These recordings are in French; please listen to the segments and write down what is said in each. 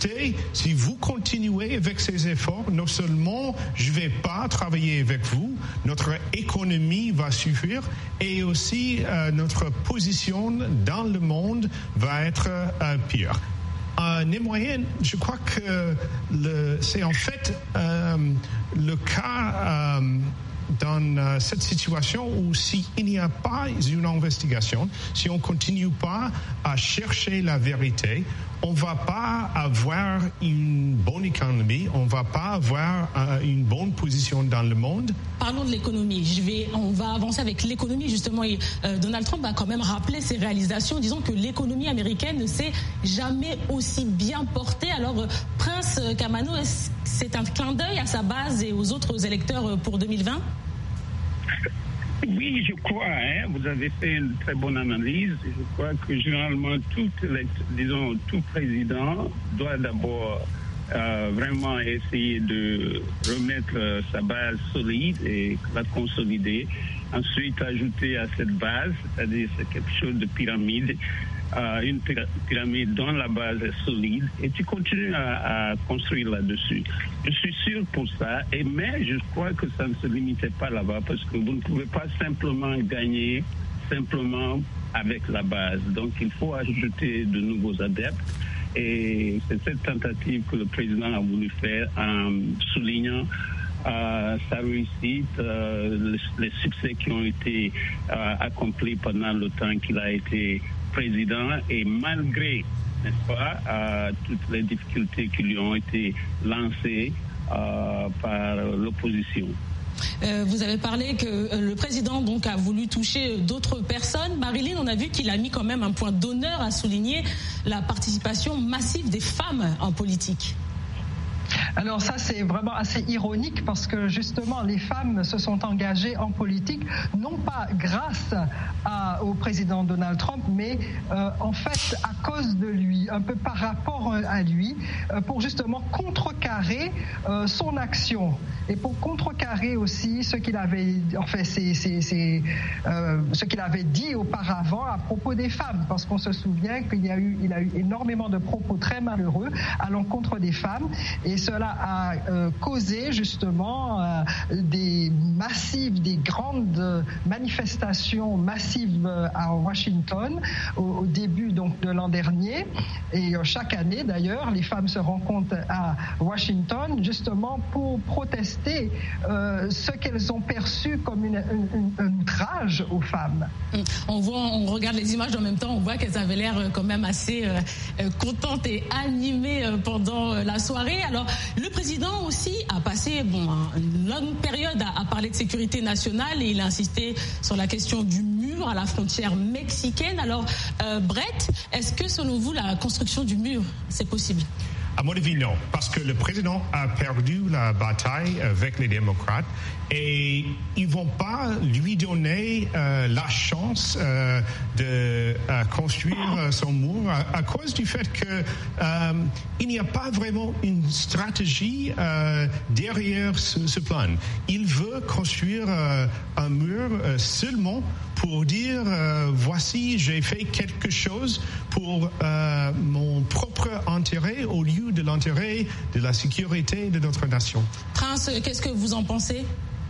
écoutez, si vous continuez avec ces efforts, non seulement je ne vais pas travailler avec vous, notre économie va souffrir et aussi notre position dans le monde va être pire. Néanmoins, je crois que c'est en fait le cas dans cette situation où s'il n'y a pas une investigation, si on ne continue pas à chercher la vérité, on ne va pas avoir une bonne économie, on ne va pas avoir une bonne position dans le monde. Parlons de l'économie. On va avancer avec l'économie justement. Et Donald Trump a quand même rappelé ses réalisations, disant que l'économie américaine ne s'est jamais aussi bien portée. Alors, Prince Kamano, c'est un clin d'œil à sa base et aux autres électeurs pour 2020? Oui, je crois. Vous avez fait une très bonne analyse. Je crois que généralement, tout président doit d'abord vraiment essayer de remettre sa base solide et la consolider. Ensuite, ajouter à cette base, c'est-à-dire c'est quelque chose de pyramide, une pyramide dont la base est solide, et tu continues à construire là-dessus. Je suis sûr pour ça, mais je crois que ça ne se limitait pas là-bas, parce que vous ne pouvez pas simplement gagner simplement avec la base. Donc il faut ajouter de nouveaux adeptes, et c'est cette tentative que le président a voulu faire en soulignant sa réussite, les succès qui ont été accomplis pendant le temps qu'il a été président, et malgré, n'est-ce pas, toutes les difficultés qui lui ont été lancées par l'opposition. Vous avez parlé que le président donc a voulu toucher d'autres personnes. Marilyn, on a vu qu'il a mis quand même un point d'honneur à souligner la participation massive des femmes en politique. Alors ça, c'est vraiment assez ironique parce que justement, les femmes se sont engagées en politique, non pas grâce au président Donald Trump, mais en fait à cause de lui, un peu par rapport à lui, pour justement contrecarrer son action et pour contrecarrer aussi ce qu'il avait, ce qu'il avait dit auparavant à propos des femmes, parce qu'on se souvient qu'il a eu énormément de propos très malheureux à l'encontre des femmes, et cela a causé justement des grandes manifestations massives à Washington au début donc de l'an dernier, et chaque année d'ailleurs les femmes se rencontrent à Washington justement pour protester ce qu'elles ont perçu comme un outrage aux femmes. On regarde les images en même temps, on voit qu'elles avaient l'air quand même assez contentes et animées pendant la soirée. Alors le président aussi a passé une longue période à parler de sécurité nationale, et il a insisté sur la question du mur à la frontière mexicaine. Alors Brett, est-ce que selon vous la construction du mur, c'est possible? À mon avis, non, parce que le président a perdu la bataille avec les démocrates et ils ne vont pas lui donner la chance de construire son mur à cause du fait qu'il n'y a pas vraiment une stratégie derrière ce plan. Il veut construire un mur seulement pour dire voici, j'ai fait quelque chose pour mon propre intérêt au lieu de l'intérêt de la sécurité de notre nation. Prince, qu'est-ce que vous en pensez?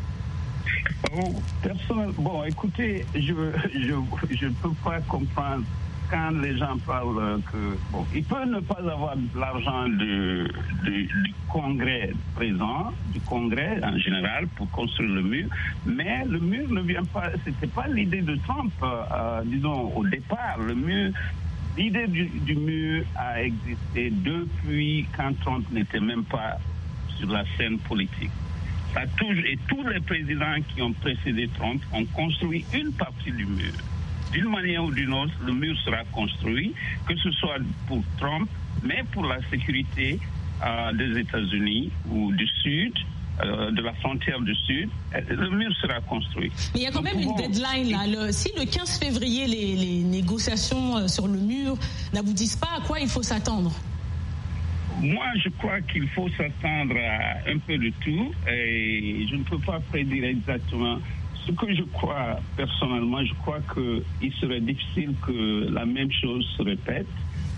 Bon, écoutez, je ne peux pas comprendre quand les gens parlent ils peuvent ne pas avoir l'argent du Congrès présent, du Congrès en général, pour construire le mur, mais le mur ne vient pas, c'était pas l'idée de Trump, disons, au départ. L'idée du mur a existé depuis quand Trump n'était même pas sur la scène politique. Et tous les présidents qui ont précédé Trump ont construit une partie du mur. D'une manière ou d'une autre, le mur sera construit, que ce soit pour Trump, mais pour la sécurité des États-Unis ou du Sud, de la frontière du Sud, le mur sera construit. Mais il y a quand même une deadline là. Si le 15 février, les négociations sur le mur n'aboutissent pas, à quoi il faut s'attendre? Moi, je crois qu'il faut s'attendre à un peu de tout, et je ne peux pas prédire exactement. Ce que je crois personnellement, je crois qu'il serait difficile que la même chose se répète.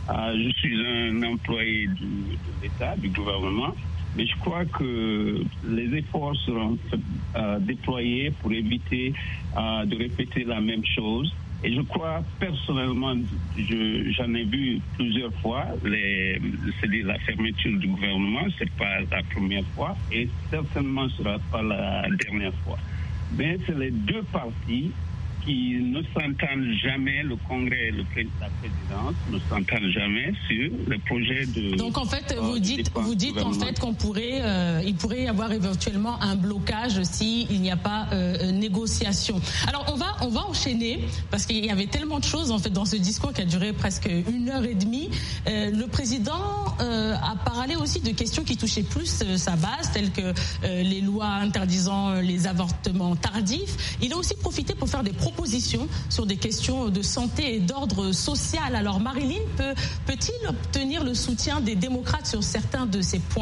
Je suis un employé de l'État, du gouvernement, mais je crois que les efforts seront déployés pour éviter de répéter la même chose. Et je crois personnellement, j'en ai vu plusieurs fois, c'est-à-dire la fermeture du gouvernement, c'est pas la première fois et certainement ce sera pas la dernière fois. Mais c'est les deux partis qui ne s'entendent jamais, le Congrès et la présidence ne s'entendent jamais sur le projet de... Donc en fait, vous dites en fait qu'on pourrait, il pourrait y avoir éventuellement un blocage s'il n'y a pas négociation. Alors on va enchaîner parce qu'il y avait tellement de choses en fait dans ce discours qui a duré presque 1h30. Le président a parlé aussi de questions qui touchaient plus sa base, telles que les lois interdisant les avortements tardifs. Il a aussi profité pour faire des propositions sur des questions de santé et d'ordre social. Alors Marilyn, peut-il obtenir le soutien des démocrates sur certains de ces points ?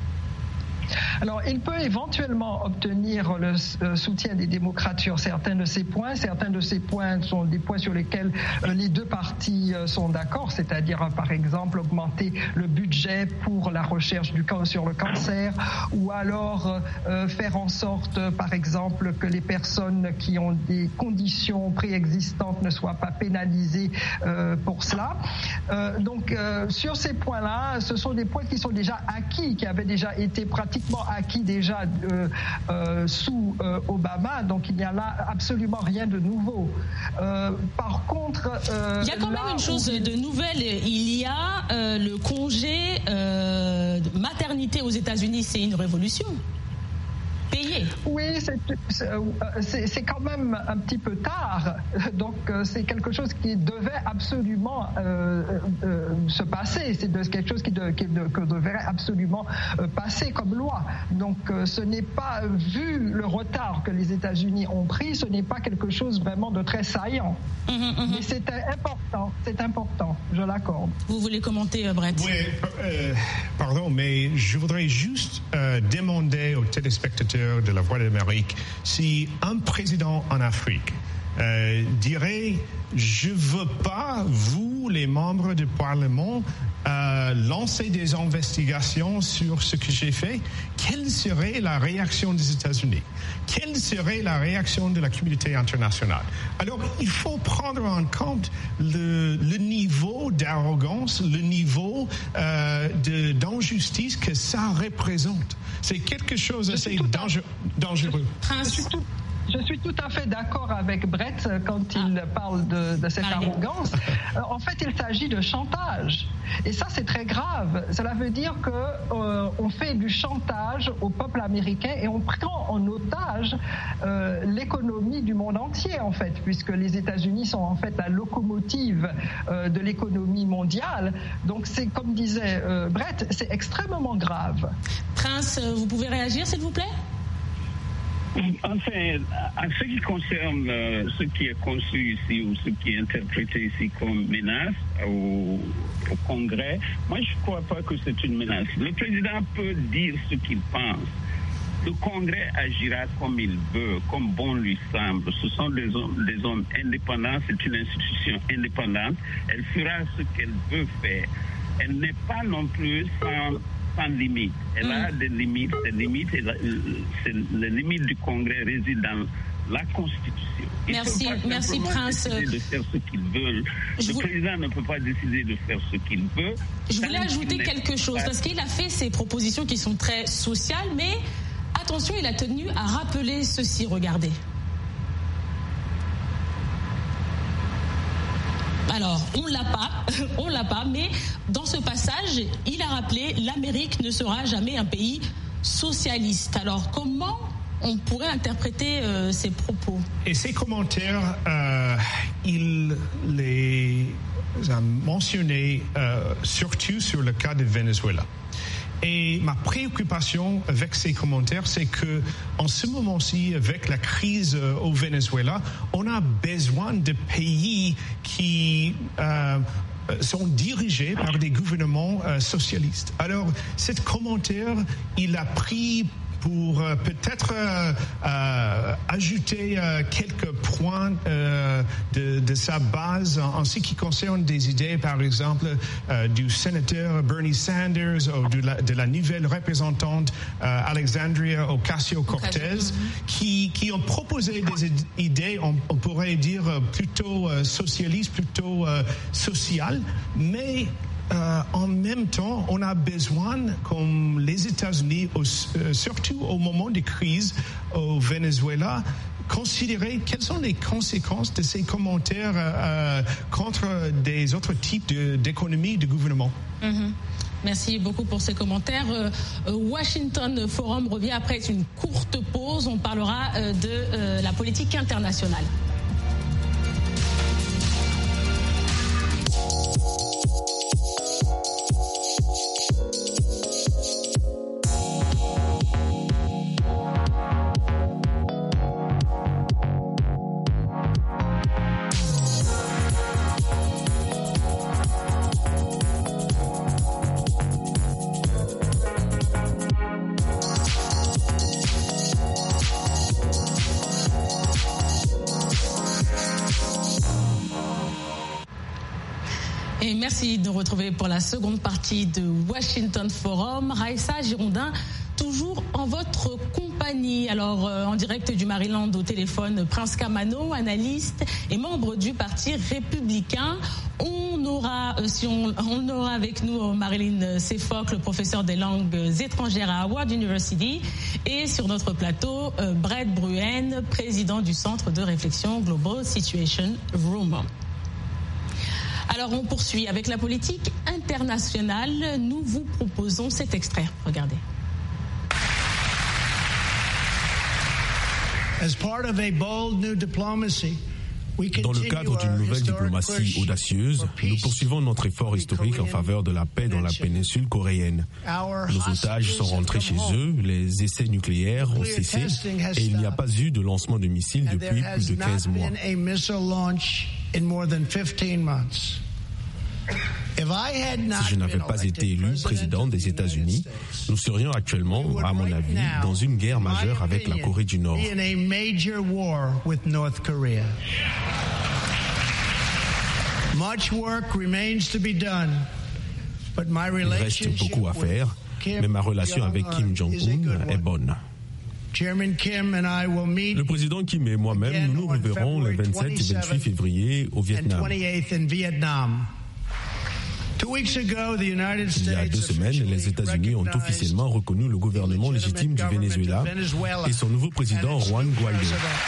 Alors, il peut éventuellement obtenir le soutien des démocrates sur certains de ces points. Certains de ces points sont des points sur lesquels les deux partis sont d'accord, c'est-à-dire, par exemple, augmenter le budget pour la recherche sur le cancer, ou alors faire en sorte, par exemple, que les personnes qui ont des conditions préexistantes ne soient pas pénalisées pour cela. Donc, sur ces points-là, ce sont des points qui sont déjà acquis, qui avaient déjà été pratiquement acquis déjà sous Obama, donc il n'y a là absolument rien de nouveau. Par contre... il y a quand même une chose de nouvelle, il y a le congé maternité aux États-Unis, c'est une révolution. Payé. Oui, c'est quand même un petit peu tard. Donc, c'est quelque chose qui devait absolument se passer. C'est quelque chose que devrait absolument passer comme loi. Donc, ce n'est pas, vu le retard que les États-Unis ont pris, ce n'est pas quelque chose vraiment de très saillant. Mais c'est important, je l'accorde. Vous voulez commenter, Brett? Oui, pardon, mais je voudrais juste demander aux téléspectateurs de la Voix de l'Amérique si un président en Afrique dirait « Je ne veux pas, vous, les membres du Parlement, lancer des investigations sur ce que j'ai fait », quelle serait la réaction des États-Unis? Quelle serait la réaction de la communauté internationale? Alors, il faut prendre en compte le niveau d'arrogance, le niveau d'injustice que ça représente. C'est quelque chose d'assez dangereux. Je suis tout à fait d'accord avec Brett quand il parle de cette arrogance. En fait, il s'agit de chantage. Et ça, c'est très grave. Cela veut dire qu'on fait du chantage au peuple américain et on prend en otage l'économie du monde entier, en fait, puisque les États-Unis sont en fait la locomotive de l'économie mondiale. Donc, c'est comme disait Brett, c'est extrêmement grave. Prince, vous pouvez réagir, s'il vous plaît? Enfin, en ce qui concerne ce qui est conçu ici ou ce qui est interprété ici comme menace au Congrès, moi je ne crois pas que c'est une menace. Le président peut dire ce qu'il pense. Le Congrès agira comme il veut, comme bon lui semble. Ce sont des hommes indépendants, c'est une institution indépendante. Elle fera ce qu'elle veut faire. Elle n'est pas non plus sans limite. Elle a des limites. Les limites du Congrès résident dans la Constitution. Merci Prince. De faire ce qu'ils veulent. Le président ne peut pas décider de faire ce qu'il veut. Je voulais ajouter quelque chose parce qu'il a fait ces propositions qui sont très sociales, mais attention, il a tenu à rappeler ceci. Regardez. Alors, on l'a pas, mais dans ce passage, il a rappelé l'Amérique ne sera jamais un pays socialiste. Alors, comment on pourrait interpréter ces propos? Et ces commentaires, il les a mentionnés surtout sur le cas de Venezuela. Et ma préoccupation avec ces commentaires, c'est que en ce moment-ci, avec la crise au Venezuela, on a besoin de pays qui sont dirigés par des gouvernements socialistes. Alors, cet commentaire, il a pris pour peut-être ajouter quelques points de sa base en ce qui concerne des idées, par exemple, du sénateur Bernie Sanders ou de la nouvelle représentante Alexandria Ocasio-Cortez, qui ont proposé des idées, on pourrait dire, plutôt socialistes, plutôt sociales, mais en même temps, on a besoin, comme les États-Unis, surtout au moment des crises au Venezuela, considérer quelles sont les conséquences de ces commentaires contre des autres types d'économies de gouvernement. Merci beaucoup pour ces commentaires. Washington Forum revient après une courte pause. On parlera de la politique internationale. Et merci de nous retrouver pour la seconde partie de Washington Forum. Raissa Girondin, toujours en votre compagnie. Alors, en direct du Maryland au téléphone, Prince Kamano, analyste et membre du Parti républicain. On aura avec nous Marilyn Sefok, professeur des langues étrangères à Howard University, et sur notre plateau, Brett Bruen, président du Centre de réflexion Global Situation Room. Alors, on poursuit avec la politique internationale. Nous vous proposons cet extrait. Regardez. Dans le cadre d'une nouvelle diplomatie audacieuse, nous poursuivons notre effort historique en faveur de la paix dans la péninsule coréenne. Nos otages sont rentrés chez eux, les essais nucléaires ont cessé et il n'y a pas eu de lancement de missiles depuis plus de 15 mois. Si je n'avais pas été élu président des États-Unis, nous serions actuellement, à mon avis, dans une guerre majeure avec la Corée du Nord. Il reste beaucoup à faire, mais ma relation avec Kim Jong-un est bonne. Le président Kim et moi-même, nous nous reverrons les 27 et 28 février au Vietnam. Il y a 2 semaines, les États-Unis ont officiellement reconnu le gouvernement légitime du Venezuela et son nouveau président Juan Guaidó.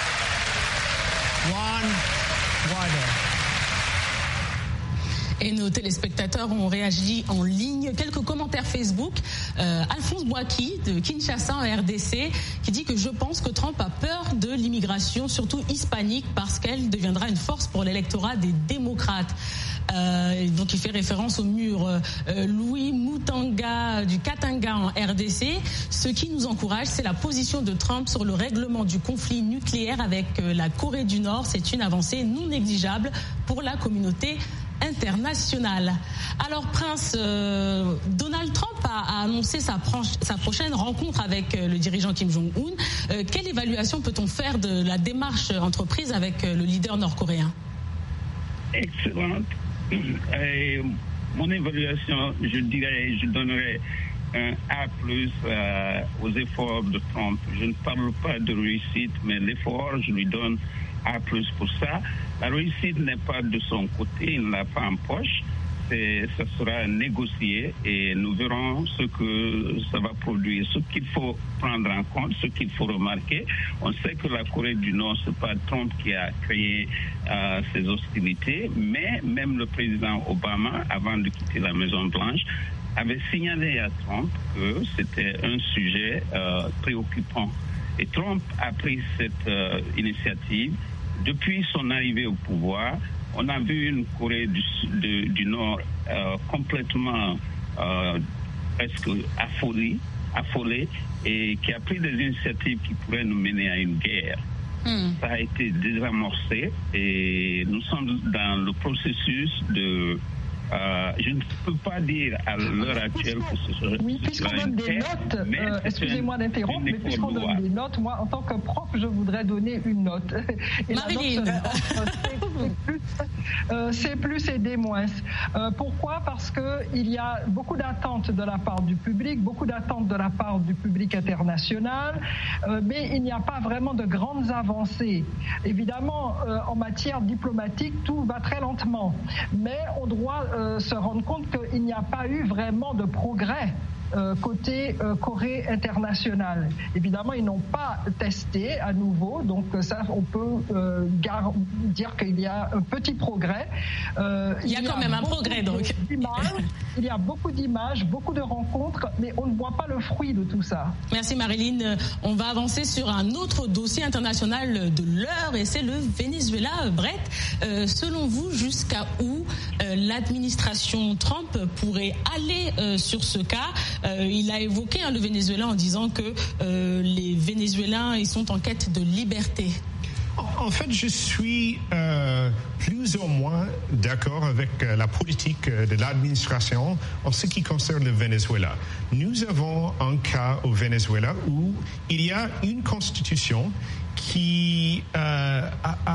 Et nos téléspectateurs ont réagi en ligne. Quelques commentaires Facebook. Alphonse Boaki de Kinshasa en RDC qui dit que je pense que Trump a peur de l'immigration, surtout hispanique, parce qu'elle deviendra une force pour l'électorat des démocrates. Donc il fait référence au mur. Louis Moutanga du Katanga en RDC. Ce qui nous encourage, c'est la position de Trump sur le règlement du conflit nucléaire avec la Corée du Nord. C'est une avancée non négligeable pour la communauté internationale. Alors Prince, Donald Trump a annoncé sa prochaine rencontre avec le dirigeant Kim Jong-un. Quelle évaluation peut-on faire de la démarche entreprise avec le leader nord-coréen? Excellente. Mon évaluation, je donnerais un A+ aux efforts de Trump. Je ne parle pas de réussite, mais l'effort, je lui donne A+ pour ça. La réussite n'est pas de son côté, il ne l'a pas en poche. Ça sera négocié et nous verrons ce que ça va produire. Ce qu'il faut prendre en compte, ce qu'il faut remarquer, on sait que la Corée du Nord, c'est pas Trump qui a créé ces hostilités, mais même le président Obama, avant de quitter la Maison-Blanche, avait signalé à Trump que c'était un sujet préoccupant. Et Trump a pris cette initiative. Depuis son arrivée au pouvoir, on a vu une Corée du Nord complètement presque affolée et qui a pris des initiatives qui pourraient nous mener à une guerre. Ça a été désamorcé et nous sommes dans le processus de Je ne peux pas dire à l'heure actuelle que ce serait... Oui, puisqu'on donne des notes, excusez-moi d'interrompre, mais puisqu'on donne des notes, moi, en tant que prof, je voudrais donner une note. Et Marilyn, c'est plus et des moins. Pourquoi ? Parce qu'il y a beaucoup d'attentes de la part du public, beaucoup d'attentes de la part du public international, mais il n'y a pas vraiment de grandes avancées. Évidemment, en matière diplomatique, tout va très lentement, mais on doit se rendre compte qu'il n'y a pas eu vraiment de progrès côté Corée internationale. Évidemment, ils n'ont pas testé à nouveau, donc ça, on peut dire qu'il y a un petit progrès. Il y a quand même un progrès, donc. Il y a beaucoup d'images, beaucoup de rencontres, mais on ne voit pas le fruit de tout ça. Merci Marilyn. On va avancer sur un autre dossier international de l'heure, et c'est le Venezuela. Brett, selon vous, jusqu'à où l'administration Trump pourrait aller sur ce cas ? Il a évoqué le Venezuela en disant que les Vénézuéliens ils sont en quête de liberté. En fait, je suis plus ou moins d'accord avec la politique de l'administration en ce qui concerne le Venezuela. Nous avons un cas au Venezuela où il y a une constitution qui a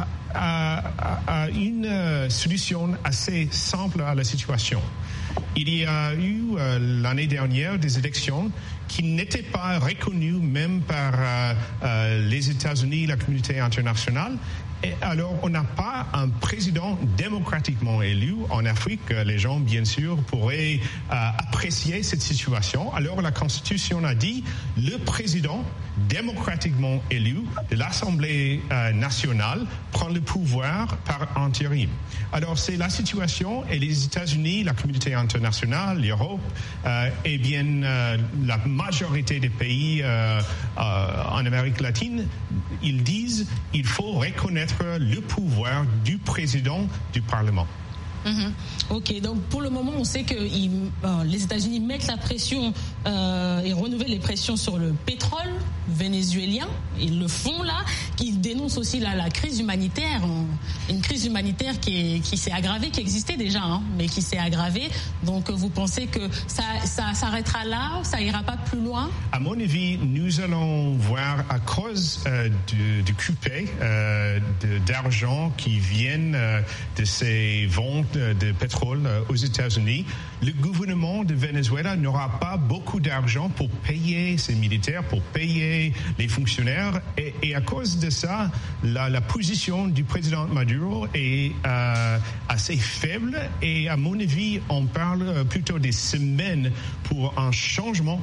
une solution assez simple à la situation. Il y a eu l'année dernière des élections qui n'étaient pas reconnues même par les États-Unis, la communauté internationale. Et alors, on n'a pas un président démocratiquement élu en Afrique. Les gens, bien sûr, pourraient apprécier cette situation. Alors, la Constitution a dit le président démocratiquement élu de l'Assemblée nationale prend le pouvoir par intérim. Alors, c'est la situation et les États-Unis, la communauté internationale, l'Europe, et bien la majorité des pays en Amérique latine, ils disent il faut reconnaître le pouvoir du président du Parlement. Ok, donc pour le moment, on sait que les États-Unis mettent la pression et renouvellent les pressions sur le pétrole vénézuélien. Ils le font là. Ils dénoncent aussi la crise humanitaire, une crise humanitaire qui s'est aggravée, qui existait déjà, mais qui s'est aggravée. Donc vous pensez que ça s'arrêtera là, ça ira pas plus loin? À mon avis, nous allons voir à cause du coupé d'argent qui viennent de ces ventes de pétrole aux États-Unis, le gouvernement de Venezuela n'aura pas beaucoup d'argent pour payer ses militaires, pour payer les fonctionnaires. Et à cause de ça, la position du président Maduro est assez faible. Et à mon avis, on parle plutôt des semaines pour un changement,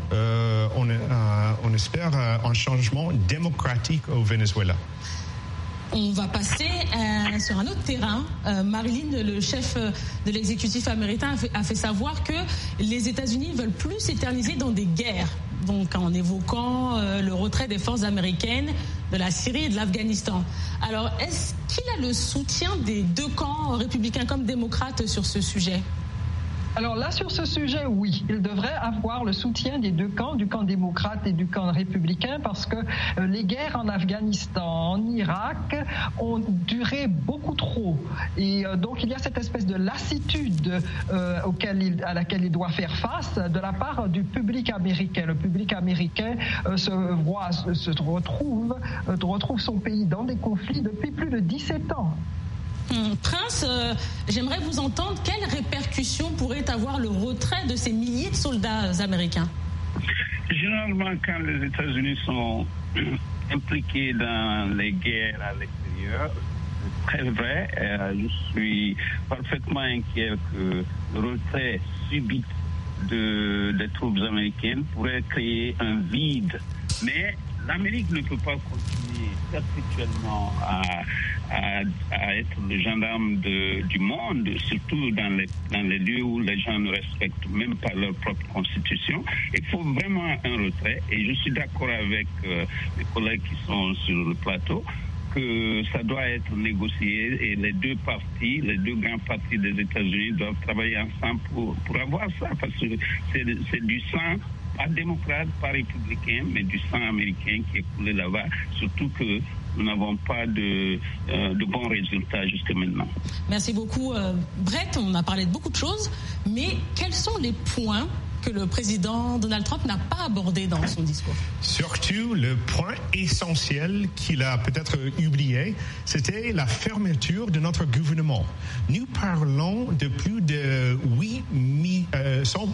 on espère un changement démocratique au Venezuela. On va passer sur un autre terrain. Marilyn, le chef de l'exécutif américain, a fait savoir que les États-Unis veulent plus s'éterniser dans des guerres. Donc, en évoquant le retrait des forces américaines de la Syrie et de l'Afghanistan. Alors, est-ce qu'il a le soutien des deux camps, républicains comme démocrates, sur ce sujet ? Alors là, sur ce sujet, oui, il devrait avoir le soutien des deux camps, du camp démocrate et du camp républicain, parce que les guerres en Afghanistan, en Irak, ont duré beaucoup trop. Et donc, il y a cette espèce de lassitude à laquelle il doit faire face de la part du public américain. Le public américain retrouve son pays dans des conflits depuis plus de 17 ans. Prince, j'aimerais vous entendre. Quelles répercussions pourrait avoir le retrait de ces milliers de soldats américains ? Généralement, quand les États-Unis sont impliqués dans les guerres à l'extérieur, c'est très vrai, je suis parfaitement inquiet que le retrait subit des troupes américaines pourrait créer un vide. Mais l'Amérique ne peut pas continuer perpétuellement à être le gendarme du monde, surtout dans les lieux où les gens ne respectent même pas leur propre constitution. Il faut vraiment un retrait, et je suis d'accord avec mes collègues qui sont sur le plateau que ça doit être négocié, et les deux grands partis des États-Unis doivent travailler ensemble pour avoir ça, parce que c'est du sang, pas démocrate, pas républicain, mais du sang américain qui est coulé là-bas. Surtout que nous n'avons pas de bons résultats jusqu'à maintenant. Merci beaucoup, Brett. On a parlé de beaucoup de choses, mais quels sont les points que le président Donald Trump n'a pas abordé dans son discours? Surtout, le point essentiel qu'il a peut-être oublié, c'était la fermeture de notre gouvernement. Nous parlons de plus de 800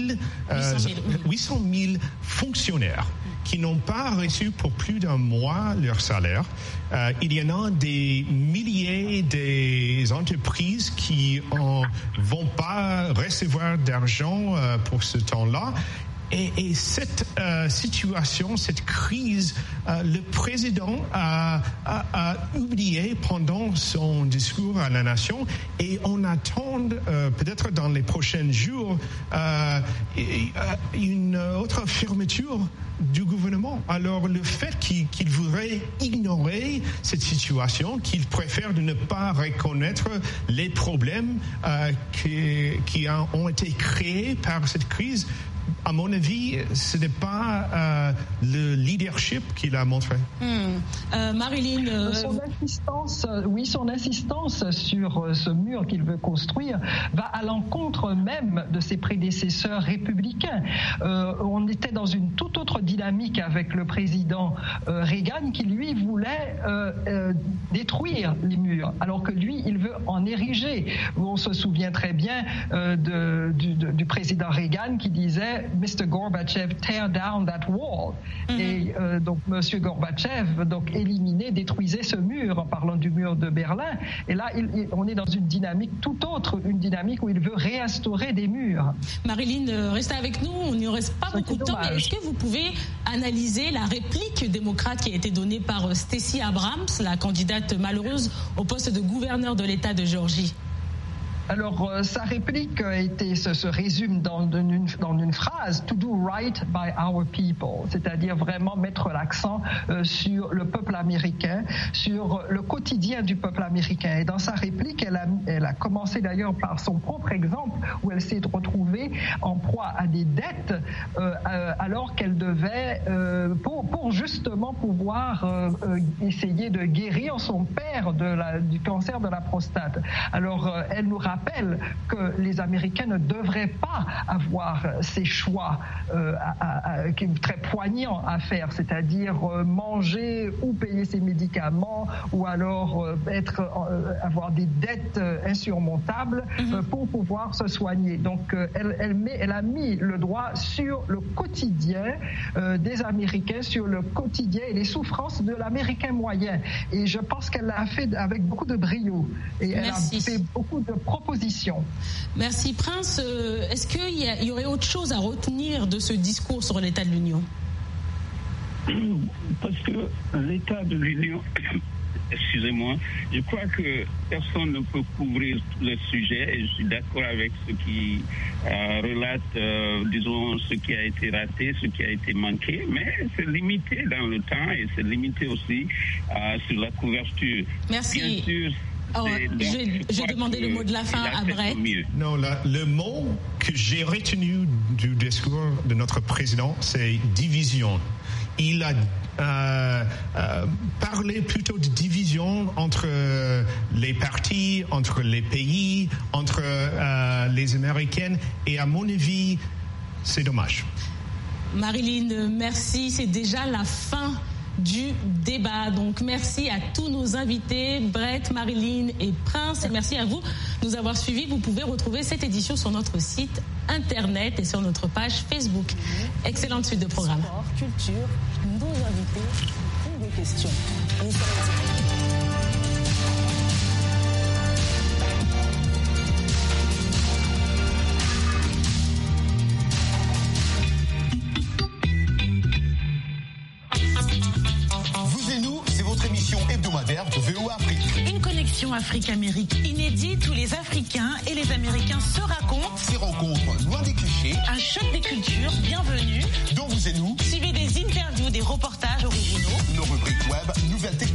000 fonctionnaires qui n'ont pas reçu pour plus d'un mois leur salaire. Il y en a des milliers des entreprises qui ne vont pas recevoir d'argent pour ce temps-là. Et cette situation, cette crise, le président a oublié pendant son discours à la nation, et on attend peut-être dans les prochains jours une autre fermeture du gouvernement. Alors le fait qu'il voudrait ignorer cette situation, qu'il préfère de ne pas reconnaître les problèmes qui ont été créés par cette crise, à mon avis, ce n'est pas le leadership qu'il a montré. Marilyn, son insistance sur ce mur qu'il veut construire va à l'encontre même de ses prédécesseurs républicains. On était dans une toute autre dynamique avec le président Reagan, qui lui voulait détruire les murs, alors que lui, il veut en ériger. On se souvient très bien du président Reagan qui disait Mr. Gorbachev, tear down that wall. Et donc Monsieur Gorbachev détruisait ce mur en parlant du mur de Berlin. Et là, on est dans une dynamique tout autre, une dynamique où il veut réinstaurer des murs. Marilyn, restez avec nous, on n'y reste pas beaucoup de temps, mais est-ce que vous pouvez analyser la réplique démocrate qui a été donnée par Stacey Abrams, la candidate malheureuse au poste de gouverneur de l'État de Géorgie? Alors, sa réplique se résume dans une phrase, to do right by our people, c'est-à-dire vraiment mettre l'accent sur le peuple américain, sur le quotidien du peuple américain. Et dans sa réplique, elle a commencé d'ailleurs par son propre exemple, où elle s'est retrouvée en proie à des dettes alors qu'elle devait, pour justement pouvoir essayer de guérir son père du cancer de la prostate. Alors, elle nous rappelle que les Américains ne devraient pas avoir ces choix très poignants à faire, c'est-à-dire manger ou payer ses médicaments, ou alors avoir des dettes insurmontables pour pouvoir se soigner. Donc elle a mis le doigt sur le quotidien des Américains, sur le quotidien et les souffrances de l'Américain moyen. Et je pense qu'elle l'a fait avec beaucoup de brio. Et elle a fait beaucoup de propositions. Merci Prince. Est-ce qu'il y aurait autre chose à retenir de ce discours sur l'état de l'Union? Parce que l'état de l'Union, excusez-moi, je crois que personne ne peut couvrir tous les sujets, et je suis d'accord avec ce qui relate, disons, ce qui a été raté, ce qui a été manqué, mais c'est limité dans le temps et c'est limité aussi sur la couverture. Merci. Bien sûr, je vais demander le mot de la fin à Brett. Non, le mot que j'ai retenu du discours de notre président, c'est division. Il a parlé plutôt de division entre les partis, entre les pays, entre les Américaines, et à mon avis, c'est dommage. Marilyn, merci. C'est déjà la fin du débat. Donc merci à tous nos invités, Brett, Marilyn et Prince, et merci à vous de nous avoir suivis. Vous pouvez retrouver cette édition sur notre site internet et sur notre page Facebook. Excellente suite de programme. Sport, culture, nos invités ont des questions. De VOA Afrique. Une connexion Afrique-Amérique inédite où les Africains et les Américains se racontent. Ces rencontres loin des clichés. Un choc des cultures, bienvenue. Dont vous et nous. Suivez des interviews, des reportages originaux. Nos rubriques web, nouvelles technologies.